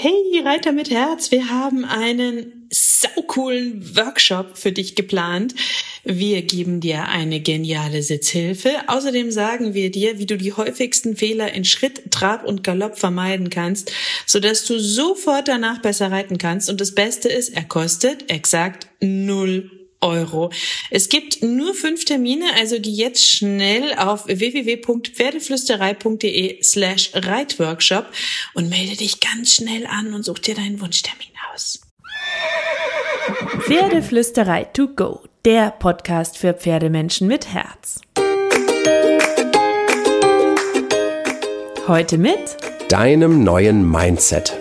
Hey Reiter mit Herz, wir haben einen saucoolen Workshop für dich geplant. Wir geben dir eine geniale Sitzhilfe. Außerdem sagen wir dir, wie du die häufigsten Fehler in Schritt, Trab und Galopp vermeiden kannst, sodass du sofort danach besser reiten kannst. Und das Beste ist, er kostet exakt 0 Euro. Es gibt nur 5 Termine, also geh jetzt schnell auf www.pferdeflüsterei.de/Reitworkshop und melde dich ganz schnell an und such dir deinen Wunschtermin aus. Pferdeflüsterei to go, der Podcast für Pferdemenschen mit Herz. Heute mit deinem neuen Mindset.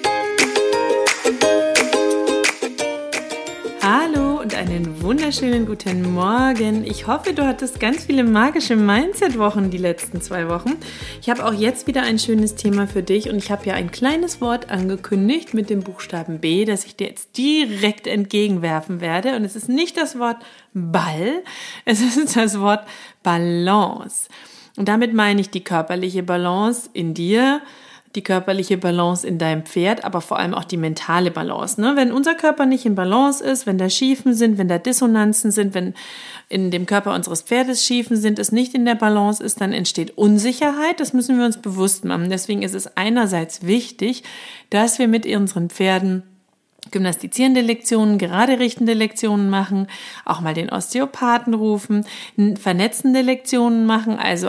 Hallo und einen wunderschönen guten Morgen. Ich hoffe, du hattest ganz viele magische Mindset-Wochen die letzten 2 Wochen. Ich habe auch jetzt wieder ein schönes Thema für dich und ich habe ja ein kleines Wort angekündigt mit dem Buchstaben B, das ich dir jetzt direkt entgegenwerfen werde. Und es ist nicht das Wort Ball, es ist das Wort Balance. Und damit meine ich die körperliche Balance in dir, die körperliche Balance in deinem Pferd, aber vor allem auch die mentale Balance. Wenn unser Körper nicht in Balance ist, wenn da Schiefen sind, wenn da Dissonanzen sind, wenn in dem Körper unseres Pferdes Schiefen sind, es nicht in der Balance ist, dann entsteht Unsicherheit. Das müssen wir uns bewusst machen. Deswegen ist es einerseits wichtig, dass wir mit unseren Pferden gymnastizierende Lektionen, gerade richtende Lektionen machen, auch mal den Osteopathen rufen, vernetzende Lektionen machen, also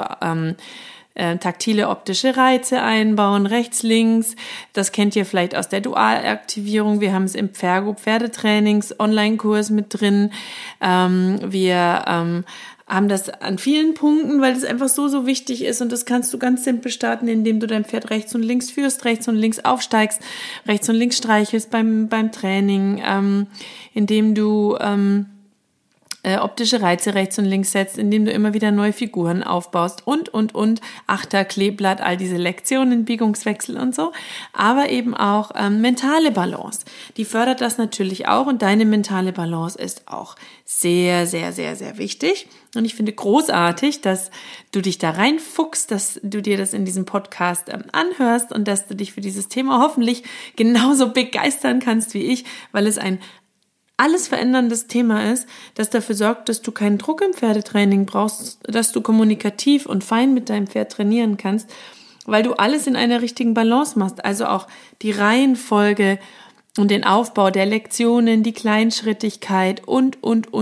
taktile optische Reize einbauen, rechts, links. Das kennt ihr vielleicht aus der Dualaktivierung. Wir haben es im Pferdetrainings Online-Kurs mit drin. Wir haben das an vielen Punkten, weil das einfach so wichtig ist und das kannst du ganz simpel starten, indem du dein Pferd rechts und links führst, rechts und links aufsteigst, rechts und links streichelst beim Training, indem du optische Reize rechts und links setzt, indem du immer wieder neue Figuren aufbaust und. Achter, Kleeblatt, all diese Lektionen, Biegungswechsel und so. Aber eben auch mentale Balance. Die fördert das natürlich auch und deine mentale Balance ist auch sehr, sehr, sehr, sehr wichtig. Und ich finde großartig, dass du dich da reinfuchst, dass du dir das in diesem Podcast anhörst und dass du dich für dieses Thema hoffentlich genauso begeistern kannst wie ich, weil es ein alles veränderndes Thema ist, das dafür sorgt, dass du keinen Druck im Pferdetraining brauchst, dass du kommunikativ und fein mit deinem Pferd trainieren kannst, weil du alles in einer richtigen Balance machst, also auch die Reihenfolge und den Aufbau der Lektionen, die Kleinschrittigkeit und.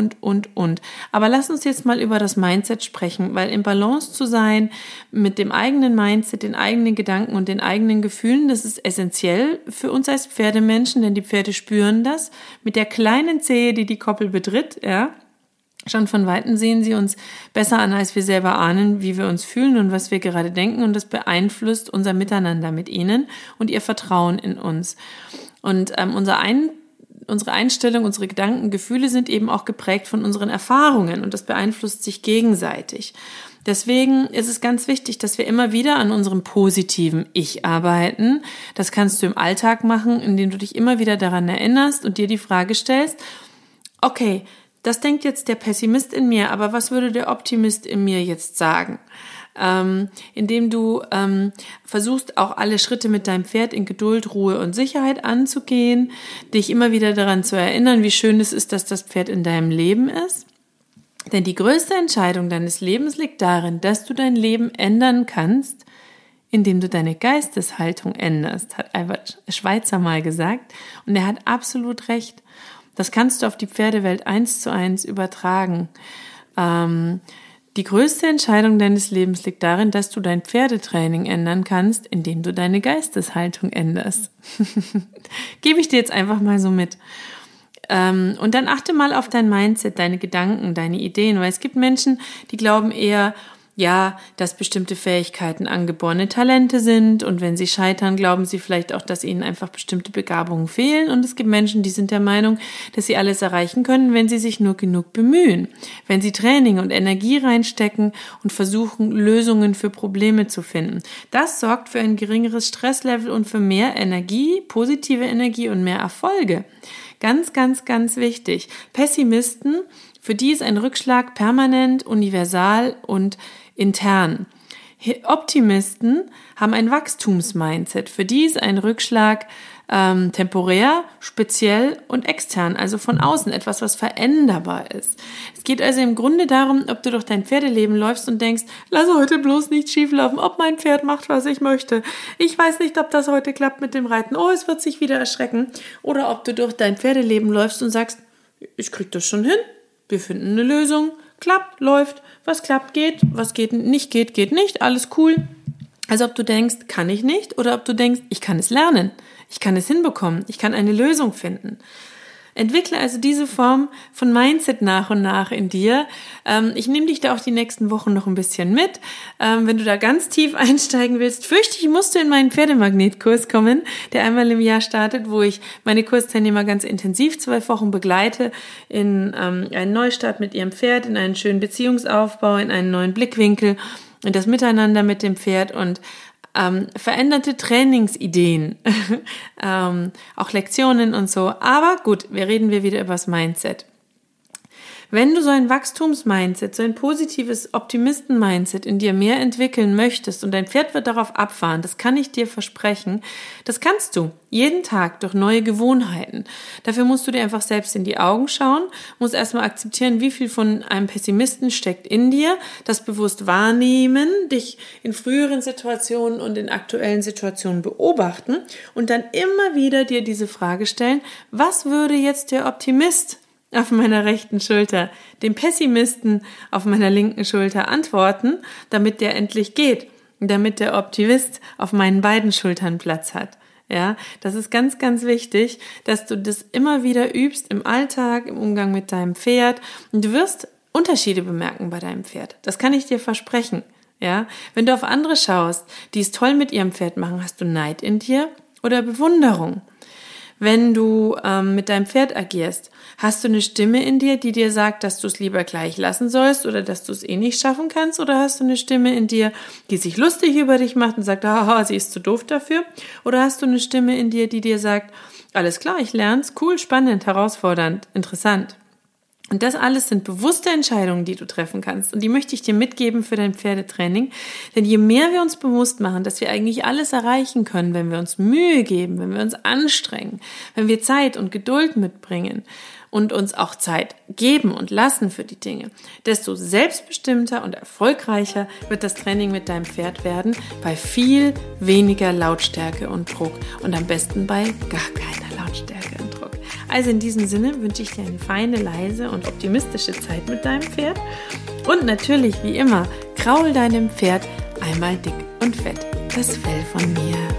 Aber lass uns jetzt mal über das Mindset sprechen, weil im Balance zu sein mit dem eigenen Mindset, den eigenen Gedanken und den eigenen Gefühlen, das ist essentiell für uns als Pferdemenschen, denn die Pferde spüren das mit der kleinen Zehe, die die Koppel betritt, ja. Schon von Weitem sehen sie uns besser an, als wir selber ahnen, wie wir uns fühlen und was wir gerade denken. Und das beeinflusst unser Miteinander mit ihnen und ihr Vertrauen in uns. Und unsere Einstellung, unsere Gedanken, Gefühle sind eben auch geprägt von unseren Erfahrungen und das beeinflusst sich gegenseitig. Deswegen ist es ganz wichtig, dass wir immer wieder an unserem positiven Ich arbeiten. Das kannst du im Alltag machen, indem du dich immer wieder daran erinnerst und dir die Frage stellst, okay, das denkt jetzt der Pessimist in mir, aber was würde der Optimist in mir jetzt sagen? Indem du versuchst, auch alle Schritte mit deinem Pferd in Geduld, Ruhe und Sicherheit anzugehen, dich immer wieder daran zu erinnern, wie schön es ist, dass das Pferd in deinem Leben ist. Denn die größte Entscheidung deines Lebens liegt darin, dass du dein Leben ändern kannst, indem du deine Geisteshaltung änderst, hat Albert Schweitzer mal gesagt. Und er hat absolut recht. Das kannst du auf die Pferdewelt 1:1 übertragen. Die größte Entscheidung deines Lebens liegt darin, dass du dein Pferdetraining ändern kannst, indem du deine Geisteshaltung änderst. Gebe ich dir jetzt einfach mal so mit. Und dann achte mal auf dein Mindset, deine Gedanken, deine Ideen, weil es gibt Menschen, die glauben eher, ja, dass bestimmte Fähigkeiten angeborene Talente sind und wenn sie scheitern, glauben sie vielleicht auch, dass ihnen einfach bestimmte Begabungen fehlen und es gibt Menschen, die sind der Meinung, dass sie alles erreichen können, wenn sie sich nur genug bemühen, wenn sie Training und Energie reinstecken und versuchen, Lösungen für Probleme zu finden. Das sorgt für ein geringeres Stresslevel und für mehr Energie, positive Energie und mehr Erfolge. Ganz, ganz, ganz wichtig. Pessimisten, für die ist ein Rückschlag permanent, universal und intern. Optimisten haben ein Wachstumsmindset. Für die ist ein Rückschlag temporär, speziell und extern, also von außen, etwas, was veränderbar ist. Es geht also im Grunde darum, ob du durch dein Pferdeleben läufst und denkst, lass heute bloß nicht schief laufen, ob mein Pferd macht, was ich möchte. Ich weiß nicht, ob das heute klappt mit dem Reiten. Oh, es wird sich wieder erschrecken. Oder ob du durch dein Pferdeleben läufst und sagst, ich krieg das schon hin, wir finden eine Lösung, klappt, läuft, was klappt, geht, was geht nicht, alles cool. Also ob du denkst, kann ich nicht, oder ob du denkst, ich kann es lernen, ich kann es hinbekommen, ich kann eine Lösung finden. Entwickle also diese Form von Mindset nach und nach in dir. Ich nehme dich da auch die nächsten Wochen noch ein bisschen mit. Wenn du da ganz tief einsteigen willst, fürchte ich, musst du in meinen Pferdemagnetkurs kommen, der einmal im Jahr startet, wo ich meine Kursteilnehmer ganz intensiv 2 Wochen begleite in einen Neustart mit ihrem Pferd, in einen schönen Beziehungsaufbau, in einen neuen Blickwinkel, in das Miteinander mit dem Pferd und veränderte Trainingsideen, auch Lektionen und so. Aber gut, reden wir wieder über das Mindset. Wenn du so ein Wachstumsmindset, so ein positives Optimisten-Mindset in dir mehr entwickeln möchtest und dein Pferd wird darauf abfahren, das kann ich dir versprechen, das kannst du jeden Tag durch neue Gewohnheiten. Dafür musst du dir einfach selbst in die Augen schauen, musst erstmal akzeptieren, wie viel von einem Pessimisten steckt in dir, das bewusst wahrnehmen, dich in früheren Situationen und in aktuellen Situationen beobachten und dann immer wieder dir diese Frage stellen, was würde jetzt der Optimist auf meiner rechten Schulter, dem Pessimisten auf meiner linken Schulter antworten, damit der endlich geht, damit der Optimist auf meinen beiden Schultern Platz hat. Ja, das ist ganz, ganz wichtig, dass du das immer wieder übst im Alltag, im Umgang mit deinem Pferd und du wirst Unterschiede bemerken bei deinem Pferd. Das kann ich dir versprechen. Ja, wenn du auf andere schaust, die es toll mit ihrem Pferd machen, hast du Neid in dir oder Bewunderung. Wenn du mit deinem Pferd agierst, hast du eine Stimme in dir, die dir sagt, dass du es lieber gleich lassen sollst oder dass du es eh nicht schaffen kannst? Oder hast du eine Stimme in dir, die sich lustig über dich macht und sagt, haha, sie ist zu doof dafür? Oder hast du eine Stimme in dir, die dir sagt, alles klar, ich lern's, cool, spannend, herausfordernd, interessant? Und das alles sind bewusste Entscheidungen, die du treffen kannst. Und die möchte ich dir mitgeben für dein Pferdetraining. Denn je mehr wir uns bewusst machen, dass wir eigentlich alles erreichen können, wenn wir uns Mühe geben, wenn wir uns anstrengen, wenn wir Zeit und Geduld mitbringen und uns auch Zeit geben und lassen für die Dinge, desto selbstbestimmter und erfolgreicher wird das Training mit deinem Pferd werden, bei viel weniger Lautstärke und Druck und am besten bei gar keiner Lautstärke und Druck. Also in diesem Sinne wünsche ich dir eine feine, leise und optimistische Zeit mit deinem Pferd und natürlich, wie immer, kraul deinem Pferd einmal dick und fett das Fell von mir.